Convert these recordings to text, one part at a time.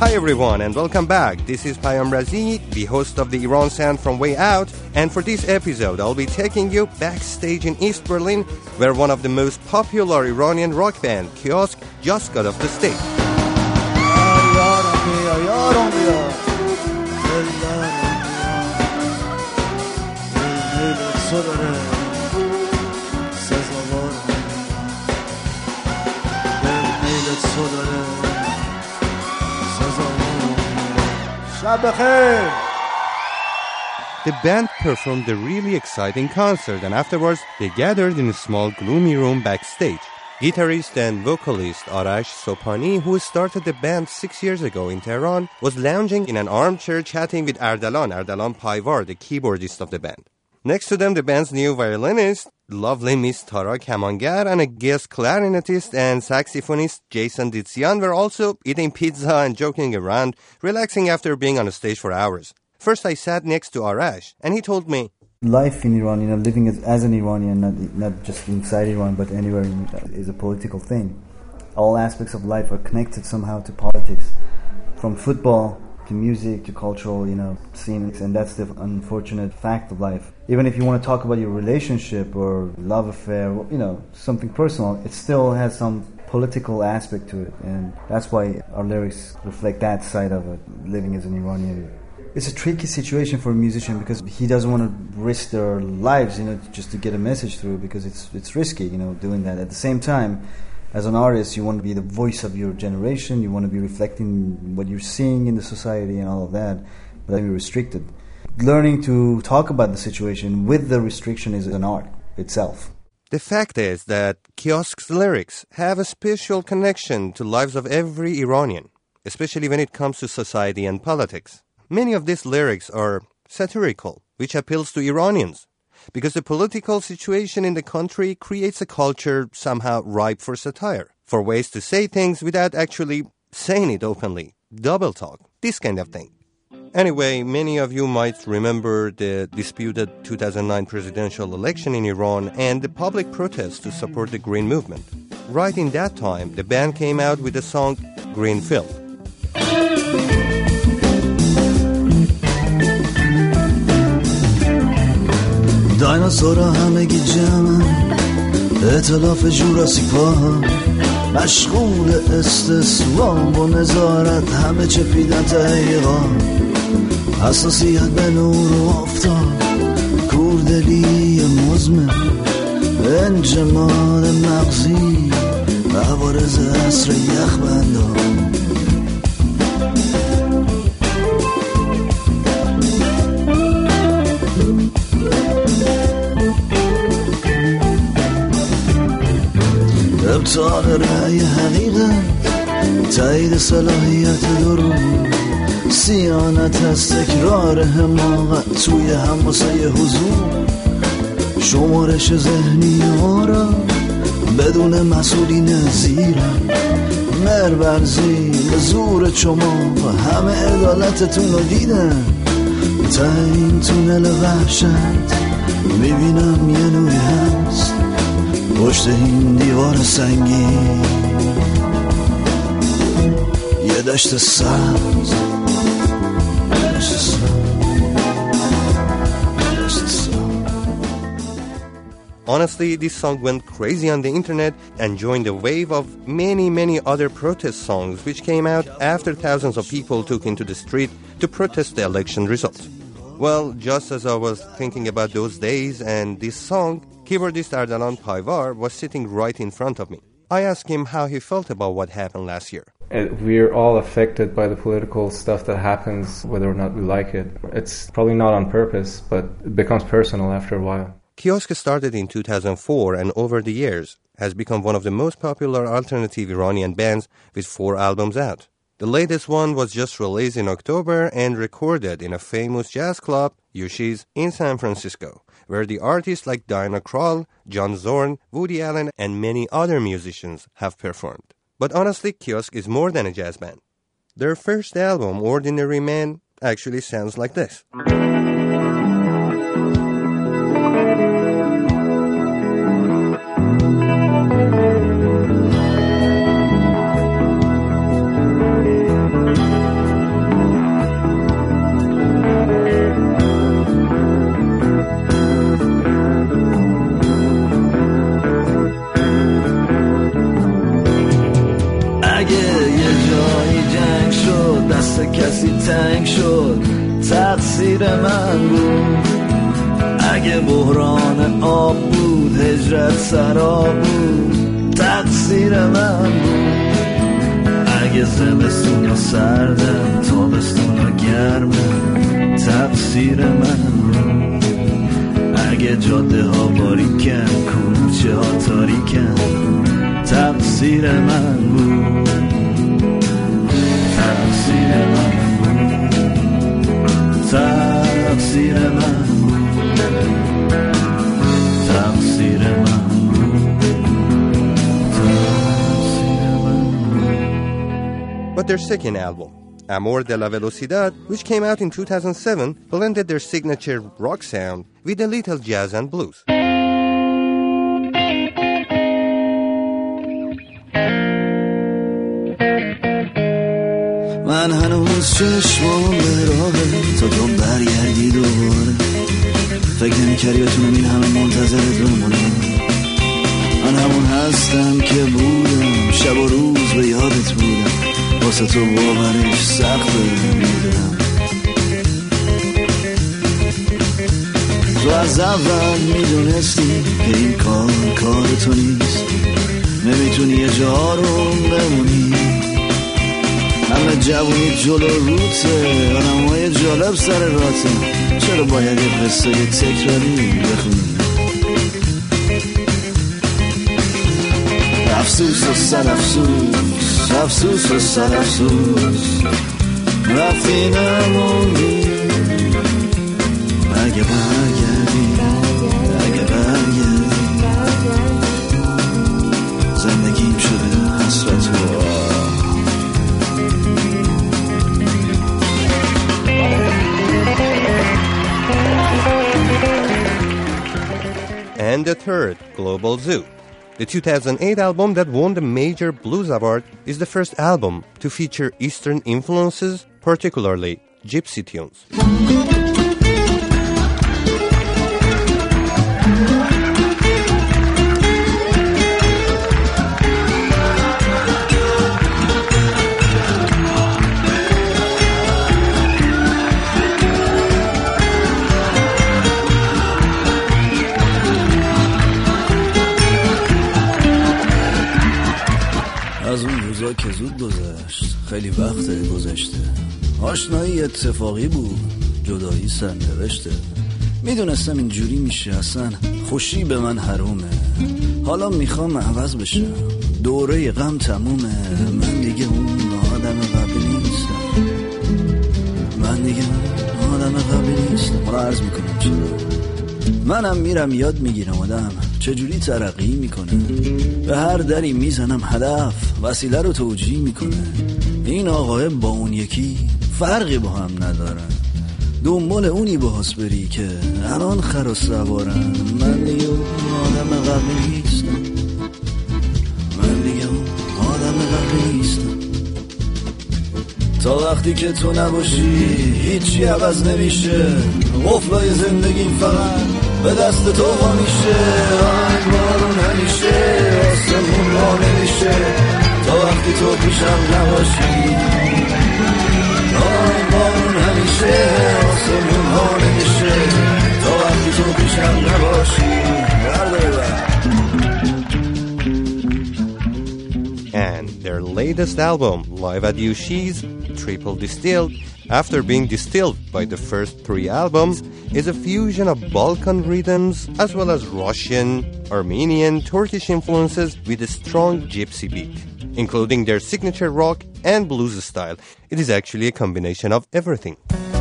Hi everyone and welcome back. This is Payam Razi, the host of the Iran Sound from Way Out, and for this episode I'll be taking you backstage in East Berlin where one of the most popular Iranian rock band, Kiosk, just got off the stage. The band performed a really exciting concert and afterwards they gathered in a small gloomy room backstage. Guitarist and vocalist Arash Sobhani, who started the band 6 years ago in Tehran, was lounging in an armchair chatting with Ardalan Paivar, the keyboardist of the band. Next to them, the band's new violinist, lovely Miss Tara Kamangar, and a guest clarinetist and saxophonist Jason Ditsian were also eating pizza and joking around, relaxing after being on stage for hours. First, I sat next to Arash, and he told me, life in Iran, living as an Iranian, not just inside Iran, but anywhere is a political thing. All aspects of life are connected somehow to politics, from football to music to cultural, scenes, and that's the unfortunate fact of life. Even if you want to talk about your relationship or love affair, something personal, it still has some political aspect to it, and that's why our lyrics reflect that side of it, living as an Iranian. It's a tricky situation for a musician because he doesn't want to risk their lives, just to get a message through, because it's risky, doing that. At the same time, as an artist, you want to be the voice of your generation, you want to be reflecting what you're seeing in the society and all of that, but you're restricted. Learning to talk about the situation with the restriction is an art itself. The fact is that Kiosk's lyrics have a special connection to lives of every Iranian, especially when it comes to society and politics. Many of these lyrics are satirical, which appeals to Iranians, because the political situation in the country creates a culture somehow ripe for satire, for ways to say things without actually saying it openly, double talk, this kind of thing. Anyway, many of you might remember the disputed 2009 presidential election in Iran and the public protests to support the Green Movement. Right in that time, the band came out with the song Green Field. دایناسورا همگی جمع ائتلاف جوراسیک پارک مشغول استسلام و نظارت همه چپیدن تحقیقات حساسیت به نور و آفتاب کوردلی مزمن انجماد مغزی و عوارض عصر یخبندان ابطال رأی حقیقت تایید صلاحیت درون سیانت از تکرار حماقت توی همواسه حضور شمارش ذهنی ها را بدون مسئولین زیرم مرورزی به زور شما و همه عدالتتون رو دیدن تا این تونل وحشت میبینم یه نوعی هست پشت این دیوار سنگین یه دشت سبز Honestly, this song went crazy on the internet and joined a wave of many other protest songs which came out after thousands of people took into the street to protest the election results. Well, just as I was thinking about those days and this song, keyboardist Ardalan Paivar was sitting right in front of me. I asked him how he felt about what happened last year. We're all affected by the political stuff that happens, whether or not we like it. It's probably not on purpose, but it becomes personal after a while. Kiosk started in 2004 and over the years has become one of the most popular alternative Iranian bands with 4 albums out. The latest one was just released in October and recorded in a famous jazz club, Yoshi's, in San Francisco, where the artists like Diana Krall, John Zorn, Woody Allen, and many other musicians have performed. But honestly, Kiosk is more than a jazz band. Their first album, Ordinary Man, actually sounds like this. من بود. اگه بحران آب بود، هجرت سراب بود، تقصیر من بود. اگه زمستون و سردم، تابستون و گرمم، تقصیر من بود. اگه جاده ها باریکن، کوچه ها تاریکن، تقصیر من بود. تقصیر من بود. تقصیر من بود. تقصیر من بود. تقصیر من بود. But their second album, Amor de la Velocidad, which came out in 2007, blended their signature rock sound with a little jazz and blues. من هنوز چشمام به راهه تا تو برگردی دوباره. فکر نمی‌کردی بتونم این همه منتظرت بمونم. من همون هستم که بودم، شب و روز به یادت بودم، واسه تو باورش سخته میدونم. تو از اول میدونستی که این کار تو نیست، نمیتونی یه جا رو بمونی. همه جوونی جلو روته، آدمای جالب سر راته، چرا باید یه قصه تکراری بخونی؟ افسوس و سر افسوس، افسوس و سر افسوس، رفتی نموندی. اگه برگردی، اگه برگردی، زندگیم شده حسرت و And the third, Global Zoo. The 2008 album that won the major blues award is the first album to feature Eastern influences, particularly gypsy tunes. از اون روزا که زود گذشت، خیلی وقت گذشته. آشنایی اتفاقی بود، جدایی سرنوشته. میدونستم اینجوری میشه، اصلا خوشی به من حرومه. حالا میخوام عوض بشم، دوره غم تمومه. من دیگه اون آدم قبلی نیستم، من دیگه اون آدم قبلی نیستم. حالا عرض میکنم چرا. منم میرم یاد میگیرم آدم چجوری ترقی میکنه. به هر دری میزنم هدف وسیله رو توجیه میکنه. این آقای با اون یکی فرقی با هم ندارن، دنبال اونی باهاس بری که الان خر و سوارن. من دیگه اون آدم قبلی نیستم، من دیگه اون آدم قبلی نیستم. تا وقتی که تو نباشی هیچی عوض نمیشه. قفلای زندگی فقط به دست تو وا میشه. آنگ بارون همیشه آسمون وا نمیشه تا وقتی تو پیشم نباشی. آنگ بارون همیشه آسمون وا نمیشه تا وقتی تو پیشم نباشی. And their latest album, Live at Yushi's Triple Distilled, after being distilled by the first three albums, is a fusion of Balkan rhythms as well as Russian, Armenian, Turkish influences with a strong gypsy beat, including their signature rock and blues style. It is actually a combination of everything.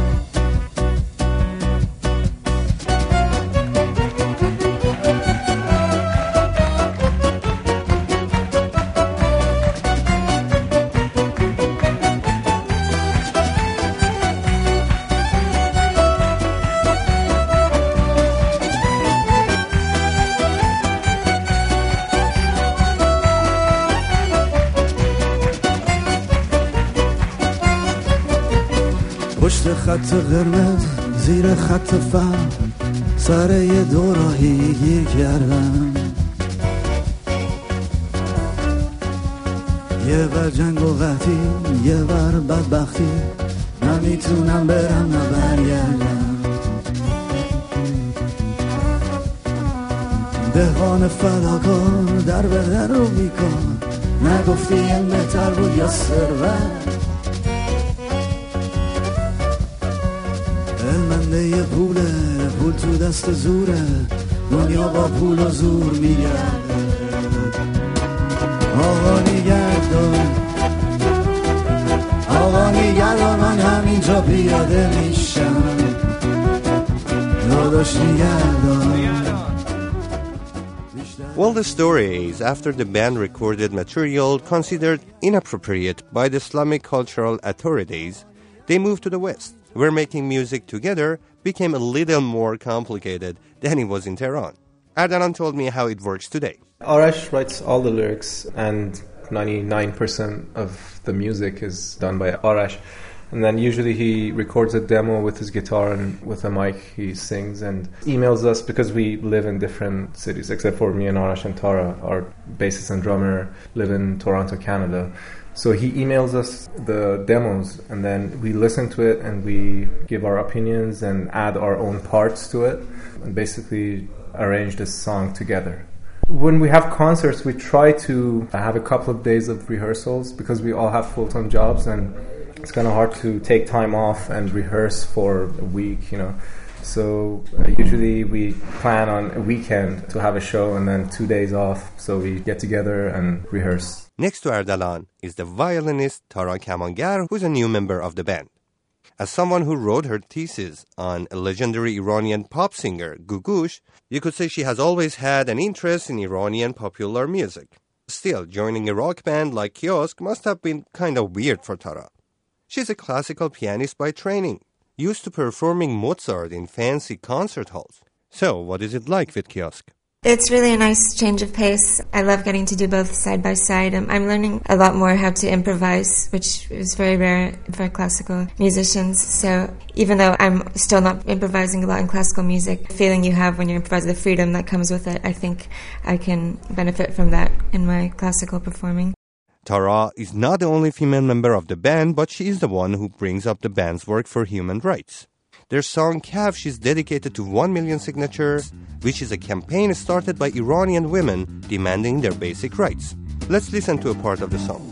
پشت خط قرمز زیر خط فهم سر یه دوراهی گیر کردم. یه بر جنگ و قحطی یه بر بدبختی، نمیتونم برم نه برگردم. دهان فداکار در بدن رو میکن نگفتی این بهتر بود یا ثروت علمنده پوله پول تو دست زوره دنیا با پول و زور میگرده آقا نگردان من همینجا پیاده میشم داداش نگردان. Well, the story is after the band recorded material considered inappropriate by the Islamic cultural authorities, they moved to the West, where making music together became a little more complicated than it was in Tehran. Ardalan told me how it works today. Arash writes all the lyrics, and 99% of the music is done by Arash. And then usually he records a demo with his guitar and with a mic he sings and emails us because we live in different cities, except for me and Arash and Tara. Our bassist and drummer live in Toronto, Canada. So he emails us the demos and then we listen to it and we give our opinions and add our own parts to it and basically arrange this song together. When we have concerts, we try to have a couple of days of rehearsals because we all have full-time jobs and it's kind of hard to take time off and rehearse for a week, you know. So usually we plan on a weekend to have a show and then 2 days off. So we get together and rehearse. Next to Ardalan is the violinist Tara Kamangar, who's a new member of the band. As someone who wrote her thesis on a legendary Iranian pop singer, Gugush, you could say she has always had an interest in Iranian popular music. Still, joining a rock band like Kiosk must have been kind of weird for Tara. She's a classical pianist by training, used to performing Mozart in fancy concert halls. So, what is it like with Kiosk? It's really a nice change of pace. I love getting to do both side by side. I'm learning a lot more how to improvise, which is very rare for classical musicians. So even though I'm still not improvising a lot in classical music, the feeling you have when you improvise, the freedom that comes with it, I think I can benefit from that in my classical performing. Tara is not the only female member of the band, but she is the one who brings up the band's work for human rights. Their song Kafsh is dedicated to 1 million signatures, which is a campaign started by Iranian women demanding their basic rights. Let's listen to a part of the song.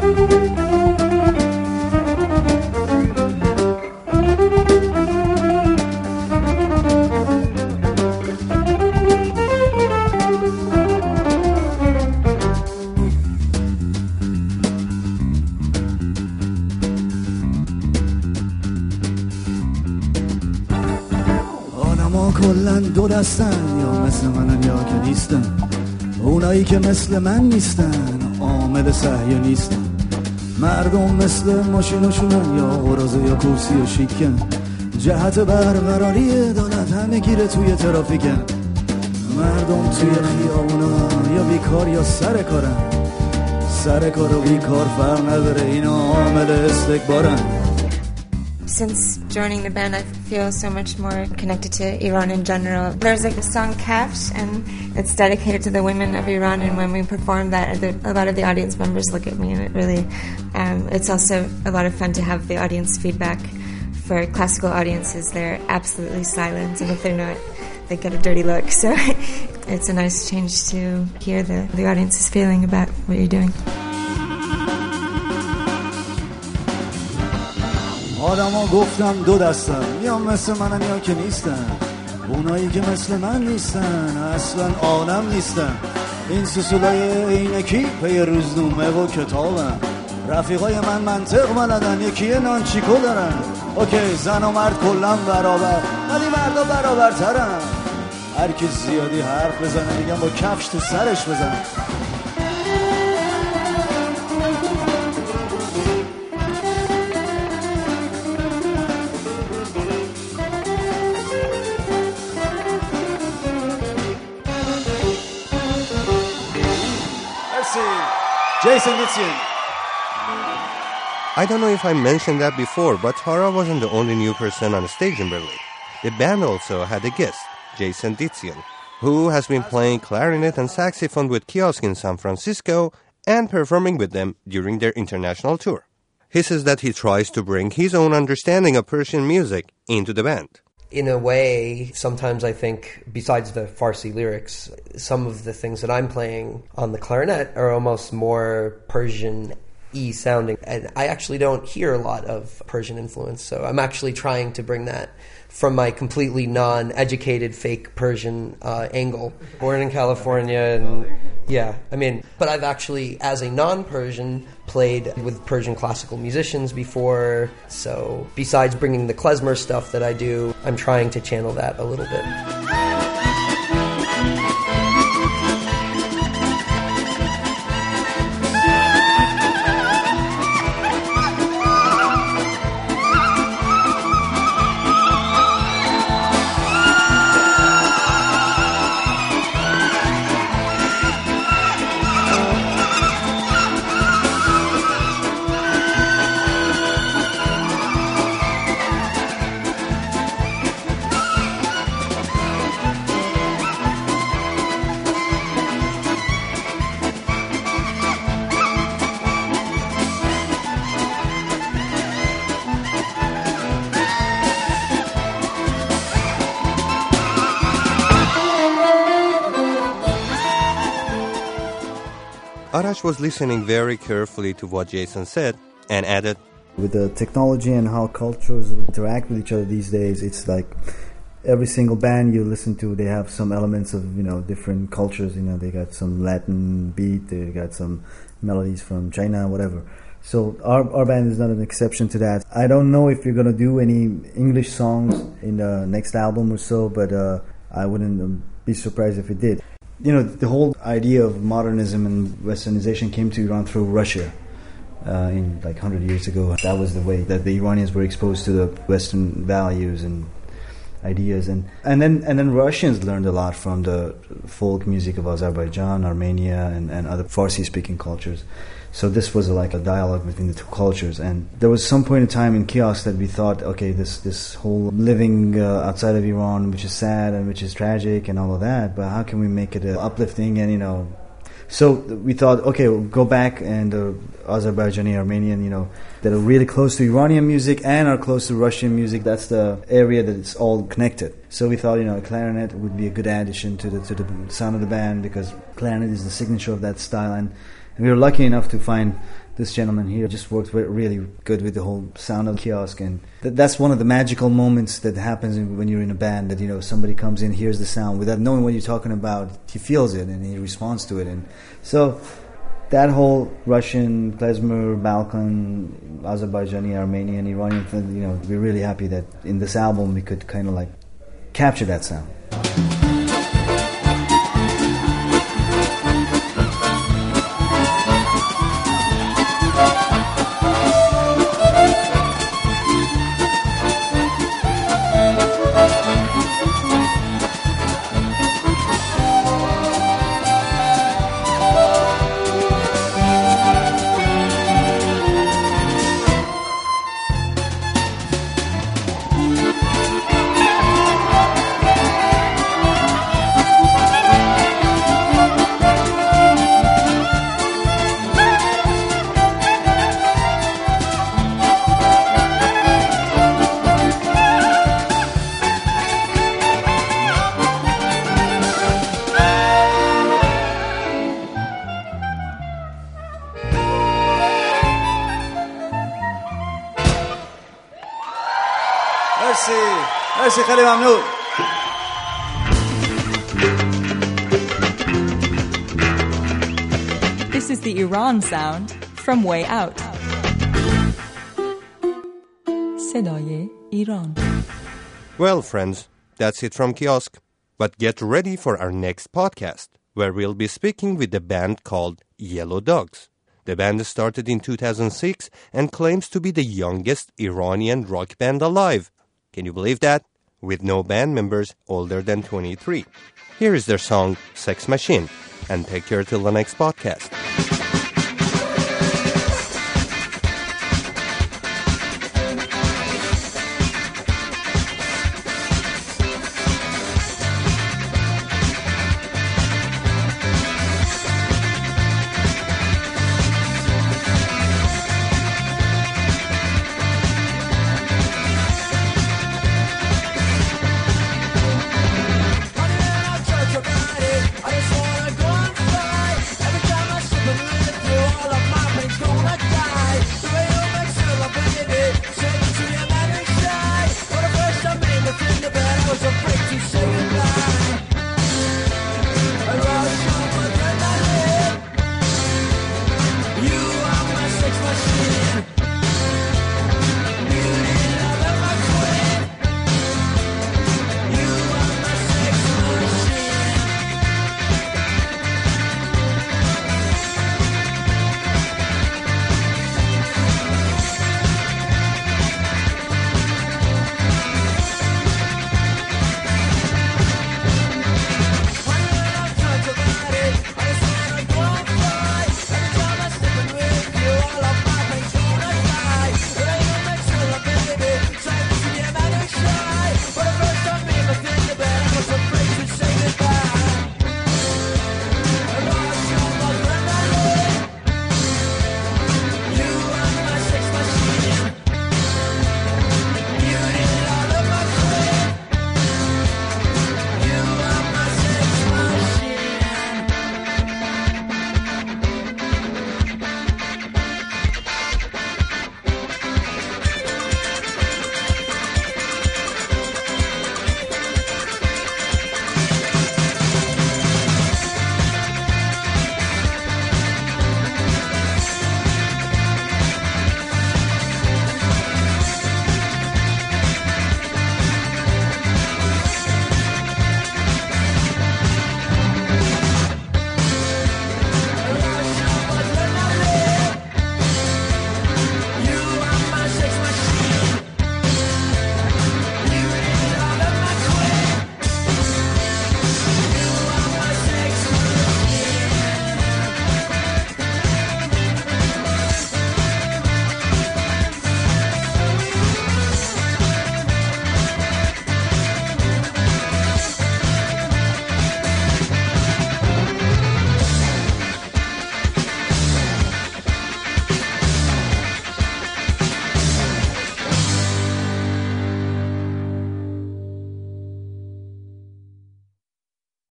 کلن دو دستن یا مثل منن یا که نیستن اونایی که مثل من نیستن عامل صحیح نیستن مردم مثل ماشیناشونن یا غرازه یا کرسی و شیکن جهت برقراری عدالت همه گیره توی ترافیکن مردم توی خیابونا یا بیکار یا سر کار و بیکار فرق نداره اینا عامل استکبارن. Since joining the band, I feel so much more connected to Iran in general. There's like the song Kafsh, and it's dedicated to the women of Iran. And when we perform that, a lot of the audience members look at me, and it really, it's also a lot of fun to have the audience feedback. For classical audiences, they're absolutely silent, and if they're not, they get a dirty look. So it's a nice change to hear the audience's feeling about what you're doing. آدما گفتم دو دستن یا مثل منن یا که نیستن اونایی که مثل من نیستن اصلا آدم نیستن این سوسولای عینکی پی روزنامه و کتابن رفیقای من منطق بلدن یکی نانچیکو دارن اوکی زن و مرد کلا برابر ولی مردا برابرترن هر کی زیادی حرف بزنه میگم با کفش تو سرش بزن. Jason Ditzian. I don't know if I mentioned that before, but Tara wasn't the only new person on stage in Berlin. The band also had a guest, Jason Ditzian, who has been playing clarinet and saxophone with Kiosk in San Francisco and performing with them during their international tour. He says that he tries to bring his own understanding of Persian music into the band. in a way, sometimes I think, besides the Farsi lyrics, some of the things that I'm playing on the clarinet are almost more Persian-y sounding. And I actually don't hear a lot of Persian influence, so I'm actually trying to bring that from my completely non-educated fake Persian angle. Born in California, and but I've actually, as a non-Persian, played with Persian classical musicians before, so besides bringing the klezmer stuff that I do, I'm trying to channel that a little bit. Arash was listening very carefully to what Jason said and added, with the technology and how cultures interact with each other these days, it's like every single band you listen to, they have some elements of, different cultures. They got some Latin beat, they got some melodies from China, whatever. So our band is not an exception to that. I don't know if you're going to do any English songs in the next album or so, but I wouldn't be surprised if it did. The whole idea of modernism and westernization came to Iran through Russia in 100 years ago. That was the way that the Iranians were exposed to the Western values and ideas, and then Russians learned a lot from the folk music of Azerbaijan, Armenia, and other Farsi-speaking cultures. So this was like a dialogue between the two cultures, and there was some point in time in Kiosk that we thought, okay, this whole living outside of Iran, which is sad and which is tragic and all of that, but how can we make it uplifting? And so we thought, okay, we'll go back, and Azerbaijani, Armenian, that are really close to Iranian music and are close to Russian music. That's the area that it's all connected. So we thought, a clarinet would be a good addition to the sound of the band, because clarinet is the signature of that style, and we were lucky enough to find this gentleman here. Just worked really good with the whole sound of Kiosk, and that's one of the magical moments that happens when you're in a band, that somebody comes in, hears the sound without knowing what you're talking about. He feels it and he responds to it, and so that whole Russian, klezmer, Balkan, Azerbaijani, Armenian, Iranian thing, we're really happy that in this album we could kind of capture that sound. مرسی خیلی ممنون. This is the Iran sound from Way Out. صدای ایران. Well, friends, that's it from Kiosk. But get ready for our next podcast, where we'll be speaking with a band called Yellow Dogs. The band started in 2006 and claims to be the youngest Iranian rock band alive. Can you believe that? With no band members older than 23. Here is their song, Sex Machine. And take care till the next podcast.